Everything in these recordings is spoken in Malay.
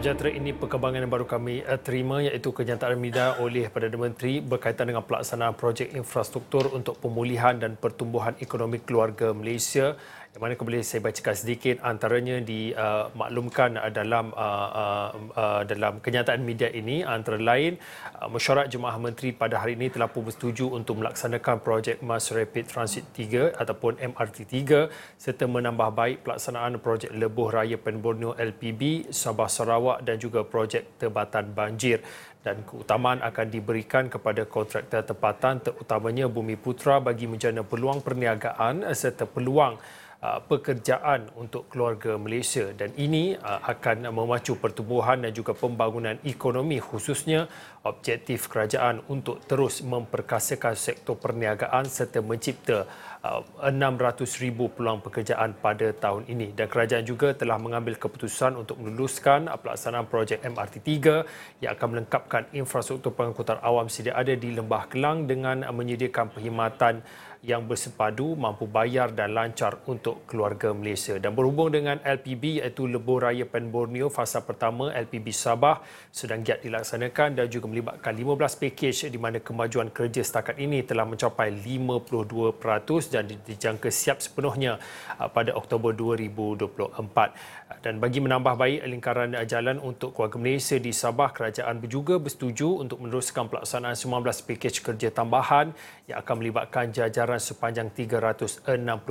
Sejahtera ini perkembangan yang baru kami terima iaitu kenyataan media oleh Perdana Menteri berkaitan dengan pelaksanaan projek infrastruktur untuk pemulihan dan pertumbuhan ekonomi keluarga Malaysia, yang mana boleh saya bacakan sedikit antaranya dimaklumkan dalam kenyataan media ini. Antara lain, mesyuarat Jemaah Menteri pada hari ini telah pun bersetuju untuk melaksanakan projek Mass Rapid Transit 3 ataupun MRT 3 serta menambah baik pelaksanaan projek Lebuh Raya Pen Borneo LPB Sabah Sarawak dan juga projek Tebatan Banjir, dan keutamaan akan diberikan kepada kontraktor tempatan terutamanya Bumi Putra bagi menjana peluang perniagaan serta peluang pekerjaan untuk keluarga Malaysia, dan ini akan memacu pertumbuhan dan juga pembangunan ekonomi, khususnya objektif kerajaan untuk terus memperkasakan sektor perniagaan serta mencipta 600,000 peluang pekerjaan pada tahun ini. Dan kerajaan juga telah mengambil keputusan untuk meluluskan pelaksanaan projek MRT 3 yang akan melengkapkan infrastruktur pengangkutan awam sedia ada di Lembah Kelang dengan menyediakan perkhidmatan yang bersepadu, mampu bayar dan lancar untuk keluarga Malaysia. Dan berhubung dengan LPB iaitu Lebuh Raya Pen Borneo fasa pertama LPB Sabah sedang giat dilaksanakan dan juga melibatkan 15 pakej di mana kemajuan kerja setakat ini telah mencapai 52% dan dijangka siap sepenuhnya pada Oktober 2024. Dan bagi menambah baik lingkaran jalan untuk keluarga Malaysia di Sabah, kerajaan juga bersetuju untuk meneruskan pelaksanaan 19 pakej kerja tambahan yang akan melibatkan jajaran sepanjang 367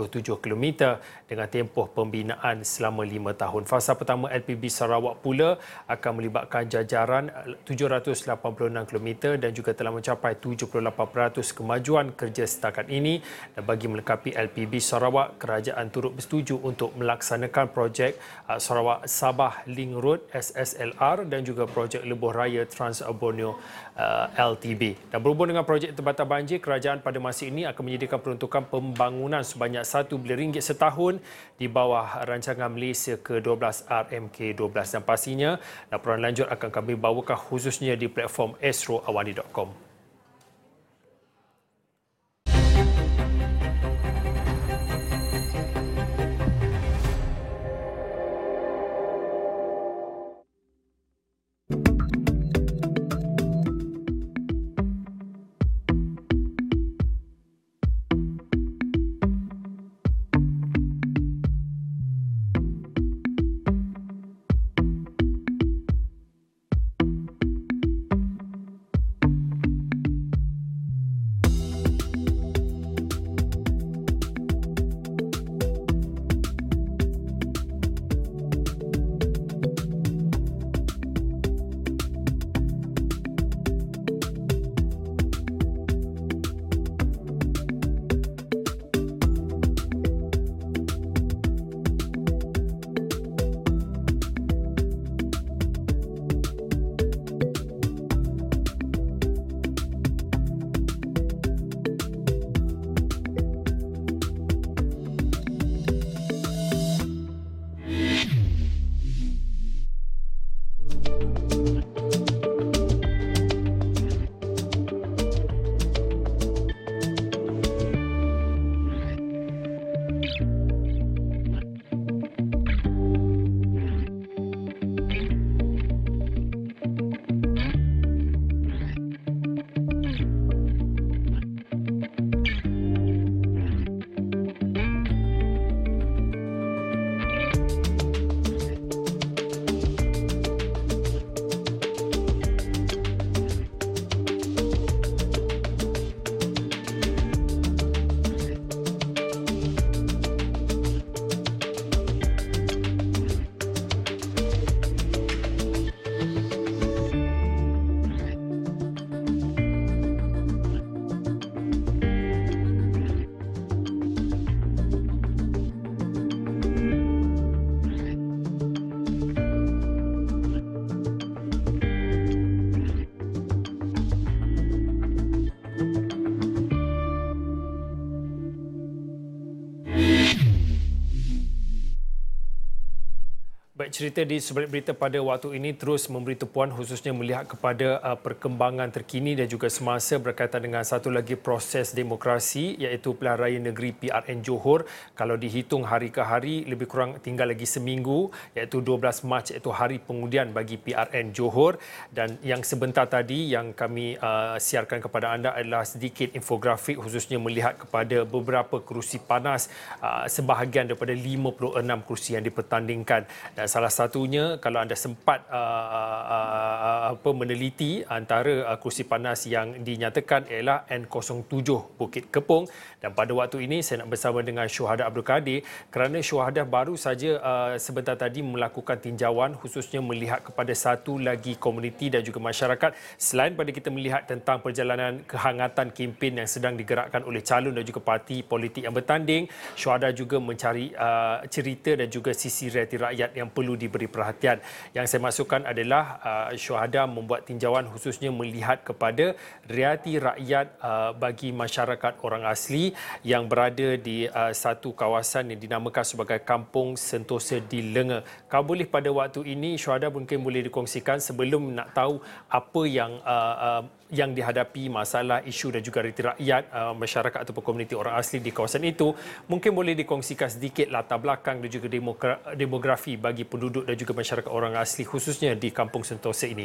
km dengan tempoh pembinaan selama 5 tahun. Fasa pertama LPB Sarawak pula akan melibatkan jajaran 786 km dan juga telah mencapai 78% kemajuan kerja setakat ini. Dan bagi melengkapi LPB Sarawak, kerajaan turut bersetuju untuk melaksanakan projek Sarawak Sabah Link Road SSLR dan juga projek Lebuh Raya Trans Borneo LTB. Dan berhubung dengan projek Tebatan Banjir, kerajaan pada masa ini akan menyediakan peruntukan pembangunan sebanyak RM1 bilion setahun di bawah rancangan Malaysia ke-12 RMK12. Dan pastinya laporan lanjut akan kami bawakan khususnya di platform astroawani.com. Baik, cerita di sebalik berita pada waktu ini terus memberi tumpuan khususnya melihat kepada perkembangan terkini dan juga semasa berkaitan dengan satu lagi proses demokrasi iaitu Pilihan Raya Negeri PRN Johor. Kalau dihitung hari ke hari lebih kurang tinggal lagi seminggu iaitu 12 Mac iaitu hari pengundian bagi PRN Johor, dan yang sebentar tadi yang kami siarkan kepada anda adalah sedikit infografik khususnya melihat kepada beberapa kerusi panas, sebahagian daripada 56 kerusi yang dipertandingkan. Dan salah satunya kalau anda sempat meneliti antara kerusi panas yang dinyatakan ialah N07 Bukit Kepong, dan pada waktu ini saya nak bersama dengan Syuhada Abdul Kadir kerana Syuhada baru saja sebentar tadi melakukan tinjauan khususnya melihat kepada satu lagi komuniti dan juga masyarakat. Selain pada kita melihat tentang perjalanan kehangatan kempen yang sedang digerakkan oleh calon dan juga parti politik yang bertanding, Syuhada juga mencari cerita dan juga sisi realiti rakyat yang perlu diberi perhatian. Yang saya maksudkan adalah Syuhada membuat tinjauan khususnya melihat kepada realiti rakyat bagi masyarakat orang asli yang berada di satu kawasan yang dinamakan sebagai Kampung Sentosa di Lenga. Kalau boleh pada waktu ini Syuhada mungkin boleh dikongsikan sebelum nak tahu apa yang dihadapi masalah isu dan juga realiti rakyat masyarakat ataupun komuniti orang asli di kawasan itu, mungkin boleh dikongsikan sedikit latar belakang dan juga demografi bagi penduduk dan juga masyarakat orang asli khususnya di Kampung Sentosa ini.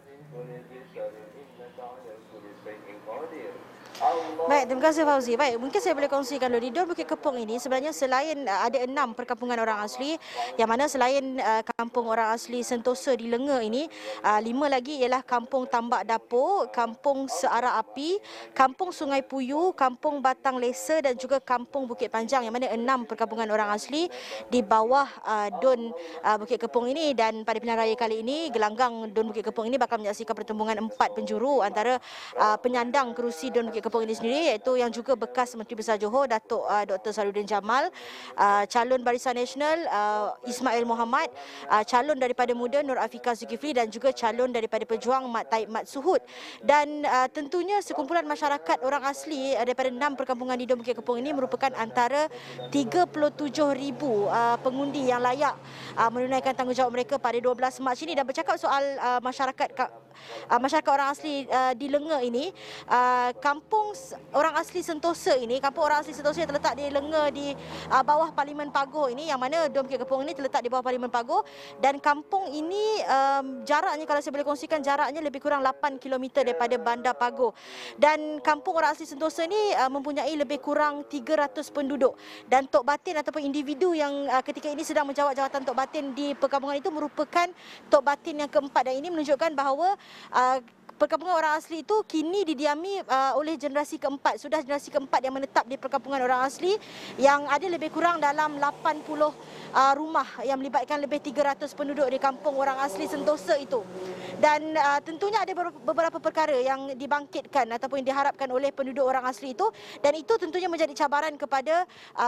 Baik, terima kasih Fauzi. Baik, mungkin saya boleh kongsikan dulu. Di Dor Bukit Kepong ini sebenarnya selain ada 6 perkampungan orang asli, yang mana selain kampung orang asli Sentosa di Lenga ini, 5 lagi ialah Kampung Tambak Dapur, Kampung Searah Api, Kampung Sungai Puyu, Kampung Batang Lesa dan juga Kampung Bukit Panjang, yang mana 6 perkampungan orang asli di bawah Dun Bukit Kepong ini. Dan pada pilihan raya kali ini, gelanggang Dun Bukit Kepong ini bakal menyaksikan pertembungan 4 penjuru antara penyandang kerusi Dun Bukit Kepong ini sendiri, iaitu yang juga bekas Menteri Besar Johor Datuk Dr. Sarudin Jamal, calon Barisan Nasional Ismail Muhammad, calon daripada Muda Nur Afika Zulkifli dan juga calon daripada Pejuang Mat Taib Mat Suhud. Dan tentunya sekumpulan masyarakat orang asli daripada 6 perkampungan di Dun Bukit Kepong ini merupakan antara 37,000 pengundi yang layak menunaikan tanggungjawab mereka pada 12 Mac ini. Dan bercakap soal masyarakat orang asli di Lenga ini, kampung orang asli Sentosa ini, kampung orang asli Sentosa yang terletak di Lenga di bawah Parlimen Pagoh ini, yang mana Dun Bukit Kepong ini terletak di bawah Parlimen Pagoh, dan kampung ini jaraknya, kalau saya boleh kongsikan, jaraknya lebih kurang 8 km daripada Bandar Pagoh. Dan kampung orang asli Sentosa ini mempunyai lebih kurang 300 penduduk, dan Tok Batin ataupun individu yang ketika ini sedang menjawat jawatan Tok Batin di perkampungan itu merupakan Tok Batin yang keempat, dan ini menunjukkan bahawa perkampungan orang asli itu kini didiami oleh generasi keempat. Sudah generasi keempat yang menetap di perkampungan orang asli, yang ada lebih kurang dalam 80 rumah yang melibatkan lebih 300 penduduk di kampung orang asli Sentosa itu. Dan tentunya ada beberapa perkara yang dibangkitkan ataupun diharapkan oleh penduduk orang asli itu, dan itu tentunya menjadi cabaran kepada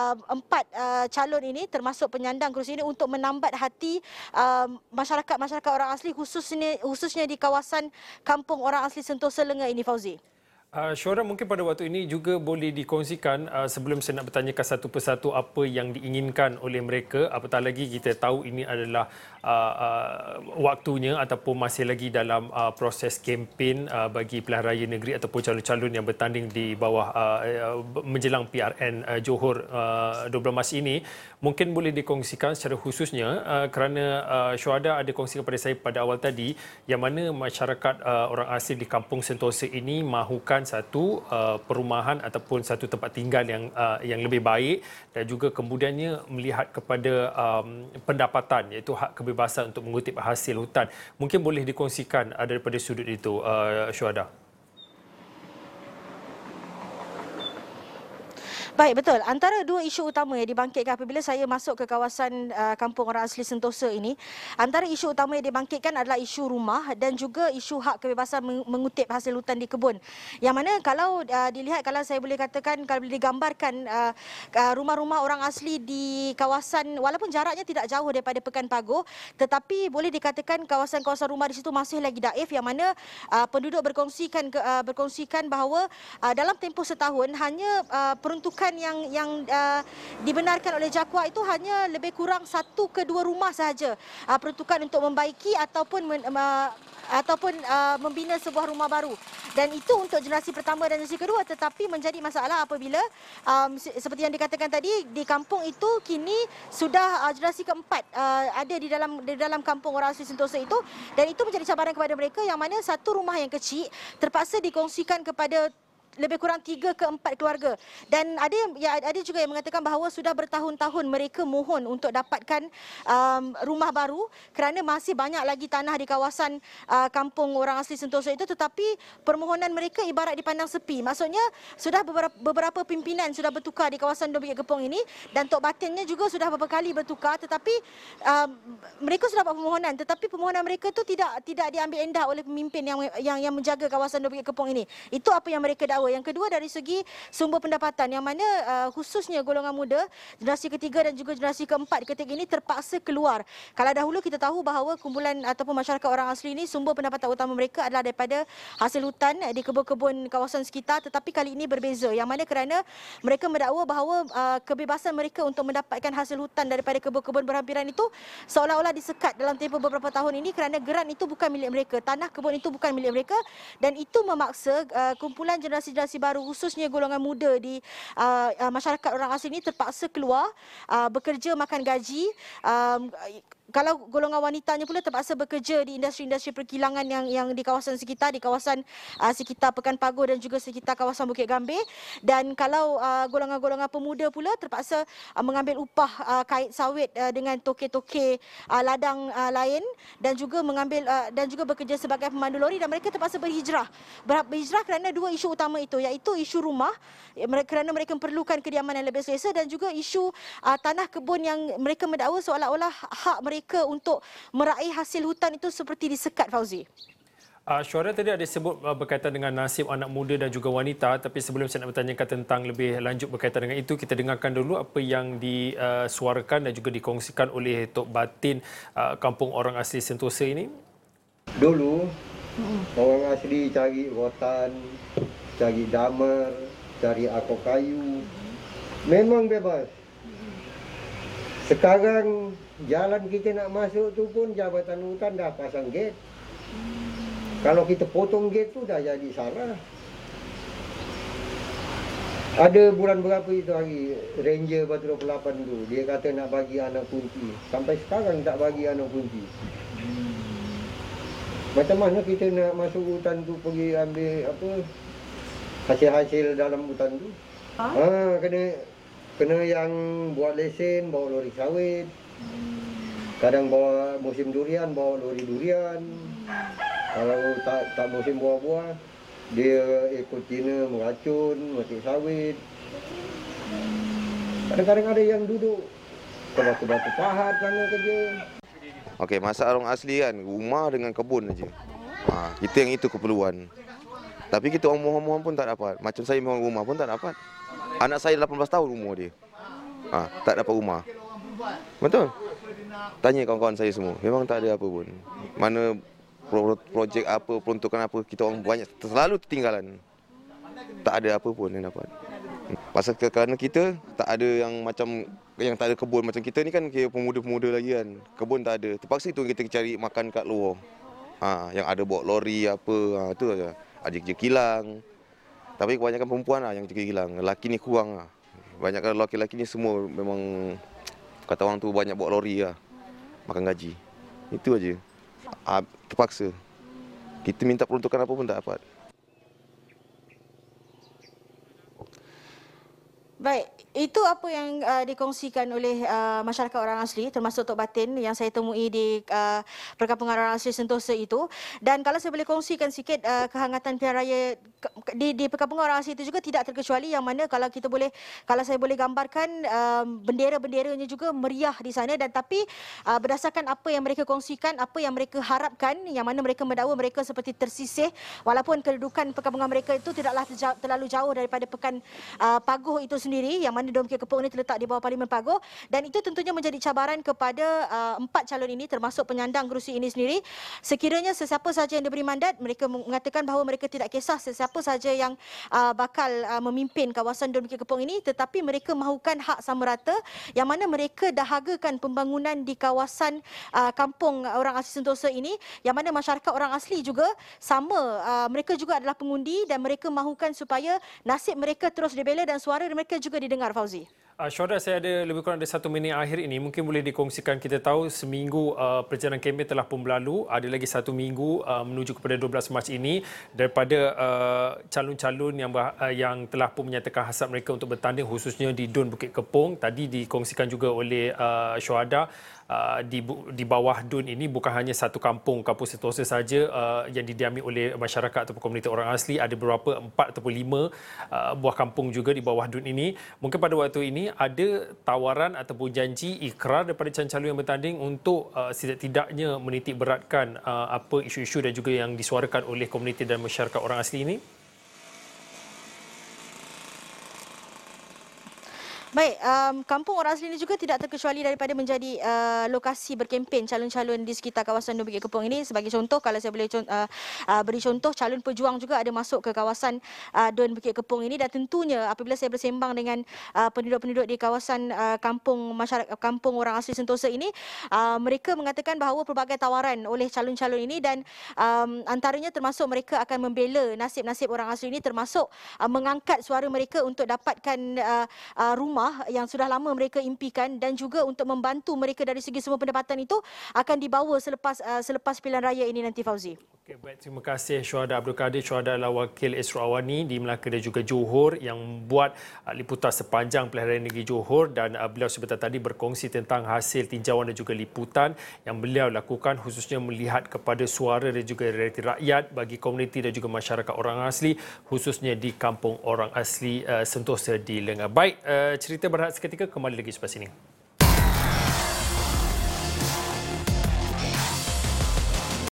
4 calon ini termasuk penyandang kerusi ini untuk menambat hati masyarakat orang asli khususnya di kawasan kampung orang asli Sentosa Lenga ini, Fauzi. Syuhada, mungkin pada waktu ini juga boleh dikongsikan sebelum saya nak bertanyakan satu persatu apa yang diinginkan oleh mereka, apatah lagi kita tahu ini adalah waktunya ataupun masih lagi dalam proses kempen bagi pilihan raya negeri ataupun calon-calon yang bertanding di bawah menjelang PRN Johor 12 Mac ini. Mungkin boleh dikongsikan secara khususnya kerana Syuhada ada kongsikan kepada saya pada awal tadi, yang mana masyarakat orang asli di Kampung Sentosa ini mahukan satu perumahan ataupun satu tempat tinggal yang lebih baik, dan juga kemudiannya melihat kepada pendapatan iaitu hak kebebasan untuk mengutip hasil hutan. Mungkin boleh dikongsikan daripada sudut itu, Syuhada. Baik, betul. Antara dua isu utama yang dibangkitkan apabila saya masuk ke kawasan kampung orang asli Sentosa ini, antara isu utama yang dibangkitkan adalah isu rumah dan juga isu hak kebebasan mengutip hasil hutan di kebun. Yang mana kalau dilihat, kalau saya boleh katakan, kalau boleh digambarkan rumah-rumah orang asli di kawasan, walaupun jaraknya tidak jauh daripada Pekan Pagoh, tetapi boleh dikatakan kawasan-kawasan rumah di situ masih lagi daif, yang mana penduduk berkongsikan bahawa dalam tempoh setahun hanya peruntukan peruntukan yang dibenarkan oleh JAKUA itu hanya lebih kurang 1 ke 2 rumah sahaja peruntukan untuk membaiki ataupun membina sebuah rumah baru. Dan itu untuk generasi pertama dan generasi kedua, tetapi menjadi masalah apabila seperti yang dikatakan tadi, di kampung itu kini sudah generasi keempat ada di dalam kampung orang asli Sentosa itu, dan itu menjadi cabaran kepada mereka yang mana satu rumah yang kecil terpaksa dikongsikan kepada lebih kurang 3 ke 4 keluarga. Dan ada juga yang mengatakan bahawa sudah bertahun-tahun mereka mohon untuk dapatkan rumah baru kerana masih banyak lagi tanah di kawasan kampung orang asli Sentosa itu, tetapi permohonan mereka ibarat dipandang sepi. Maksudnya sudah beberapa pimpinan sudah bertukar di kawasan Dom Bukit Kepong ini, dan Tok Batinnya juga sudah beberapa kali bertukar, tetapi mereka sudah buat permohonan, tetapi permohonan mereka itu tidak diambil endah oleh pemimpin yang menjaga kawasan Dom Bukit Kepong ini. Itu apa yang mereka dakwa. Yang kedua dari segi sumber pendapatan, yang mana khususnya golongan muda, generasi ketiga dan juga generasi keempat ketika ini terpaksa keluar. Kalau dahulu kita tahu bahawa kumpulan ataupun masyarakat orang asli ini sumber pendapatan utama mereka adalah daripada hasil hutan di kebun-kebun kawasan sekitar, tetapi kali ini berbeza, yang mana kerana mereka mendakwa bahawa kebebasan mereka untuk mendapatkan hasil hutan daripada kebun-kebun berhampiran itu seolah-olah disekat dalam tempoh beberapa tahun ini kerana geran itu bukan milik mereka, tanah kebun itu bukan milik mereka, dan itu memaksa kumpulan generasi baru khususnya golongan muda di masyarakat orang asli ini terpaksa keluar bekerja makan gaji. Kalau golongan wanitanya pula terpaksa bekerja di industri-industri perkilangan yang di kawasan sekitar, sekitar Pekan Pagoh dan juga sekitar kawasan Bukit Gambir. Dan kalau golongan-golongan pemuda pula terpaksa mengambil upah kait sawit dengan toke-toke ladang lain, dan juga bekerja sebagai pemandu lori, dan mereka terpaksa berhijrah kerana dua isu utama itu, iaitu isu rumah kerana mereka memerlukan kediaman yang lebih selesa, dan juga isu tanah kebun yang mereka mendakwa seolah-olah hak mereka untuk meraih hasil hutan itu seperti disekat, Fauzi. Syuara tadi ada sebut berkaitan dengan nasib anak muda dan juga wanita, tapi sebelum saya nak bertanyakan tentang lebih lanjut berkaitan dengan itu, kita dengarkan dulu apa yang disuarakan dan juga dikongsikan oleh Tok Batin Kampung Orang Asli Sentosa ini. Dulu orang asli cari rotan, cari damar, cari akor kayu, memang bebas. Sekarang jalan kita nak masuk tu pun Jabatan Hutan dah pasang gate. Kalau kita potong gate tu dah jadi salah. Ada bulan berapa itu hari, Ranger Batu 28 tu, dia kata nak bagi anak kunci. Sampai sekarang tak bagi anak kunci. Macam mana kita nak masuk hutan tu, pergi ambil hasil-hasil dalam hutan tu? Kena yang buat lesen, bawa lori sawit. Kadang bawa musim durian, bawa lori durian. Kalau tak musim buah-buah, dia ikut Cina meracun, metik sawit. Kadang-kadang ada yang duduk batu-batu pahat sana kerja. Okey, masalah orang asli kan, rumah dengan kebun aja. Kita yang itu keperluan. Tapi kita orang mohon-mohon pun tak dapat. Macam saya mohon rumah pun tak dapat. Anak saya 18 tahun umur dia. Tak dapat rumah. Betul? Tanya kawan-kawan saya semua. Memang tak ada apa pun. Mana projek apa, peruntukan apa, kita orang banyak selalu tertinggalan. Tak ada apa pun yang dapat. Pasal kerana kita tak ada yang macam yang tak ada kebun macam kita ni kan, kira pemuda-pemuda lagi kan. Kebun tak ada. Terpaksa itu kita cari makan kat luar. Yang ada bawa lori apa, tu saja. Ada kerja kilang. Tapi kebanyakan perempuan yang kerja kilang. Lelaki ni kurang . Banyakkan lelaki-lelaki ni semua memang kata orang tu banyak bawa lori makan gaji. Itu aja. Terpaksa. Kita minta peruntukan apa pun tak dapat. Baik, itu apa yang dikongsikan oleh masyarakat orang asli, termasuk Tok Batin yang saya temui di Perkampungan Orang Asli Sentosa itu. Dan kalau saya boleh kongsikan sikit kehangatan pilihan raya di Perkampungan Orang Asli itu juga tidak terkecuali, yang mana kalau saya boleh gambarkan bendera-benderanya juga meriah di sana, dan tapi berdasarkan apa yang mereka kongsikan, apa yang mereka harapkan, yang mana mereka mendakwa mereka seperti tersisih walaupun kedudukan perkampungan mereka itu tidaklah terlalu jauh daripada Pekan Pagoh itu sendiri, yang mana mana Dom Bukit Kepong ini terletak di bawah Parlimen Pagoh, dan itu tentunya menjadi cabaran kepada 4 calon ini termasuk penyandang kerusi ini sendiri. Sekiranya sesiapa saja yang diberi mandat, mereka mengatakan bahawa mereka tidak kisah sesiapa saja yang bakal memimpin kawasan Dom Bukit Kepong ini, tetapi mereka mahukan hak sama rata, yang mana mereka dahagakan pembangunan di kawasan kampung orang asli Sentosa ini, yang mana masyarakat orang asli juga sama, mereka juga adalah pengundi dan mereka mahukan supaya nasib mereka terus dibela dan suara mereka juga didengar, Fauzi. Syuhada, saya ada lebih kurang ada 1 minit akhir ini. Mungkin boleh dikongsikan, kita tahu seminggu perjalanan kempen telah pun berlalu. Ada lagi 1 minggu menuju kepada 12 Mac ini. Daripada calon-calon yang telah pun menyatakan hasrat mereka untuk bertanding khususnya di Dun Bukit Kepong. Tadi dikongsikan juga oleh Syuhada, di bawah Dun ini bukan hanya satu kampung Sentosa saja yang didiami oleh masyarakat ataupun komuniti orang asli. Ada beberapa 4 ataupun 5 buah kampung juga di bawah Dun ini. Mungkin pada waktu ini ada tawaran ataupun janji ikrar daripada calon-calon yang bertanding untuk setidak-tidaknya menitik beratkan apa isu-isu dan juga yang disuarakan oleh komuniti dan masyarakat orang asli ini. Baik, kampung orang asli ini juga tidak terkecuali daripada menjadi lokasi berkempen calon-calon di sekitar kawasan Dun Bukit Kepong ini. Sebagai contoh, kalau saya boleh beri contoh, calon pejuang juga ada masuk ke kawasan Dun Bukit Kepong ini, dan tentunya apabila saya bersembang dengan penduduk-penduduk di kawasan kampung orang asli Sentosa ini, mereka mengatakan bahawa pelbagai tawaran oleh calon-calon ini, dan antaranya termasuk mereka akan membela nasib-nasib orang asli ini, termasuk mengangkat suara mereka untuk dapatkan rumah yang sudah lama mereka impikan, dan juga untuk membantu mereka dari segi semua pendapatan itu akan dibawa selepas pilihan raya ini nanti, Fauzi. Okey, baik, terima kasih Syuhada Abdul Kadir. Syuhada adalah wakil Esro Awani di Melaka dan juga Johor yang membuat liputan sepanjang pilihan raya negeri Johor, dan beliau sebentar tadi berkongsi tentang hasil tinjauan dan juga liputan yang beliau lakukan khususnya melihat kepada suara dan juga realiti rakyat bagi komuniti dan juga masyarakat orang asli khususnya di kampung orang asli Sentosa di Lenga. Baik, cerita berehat seketika kembali lagi selepas ini.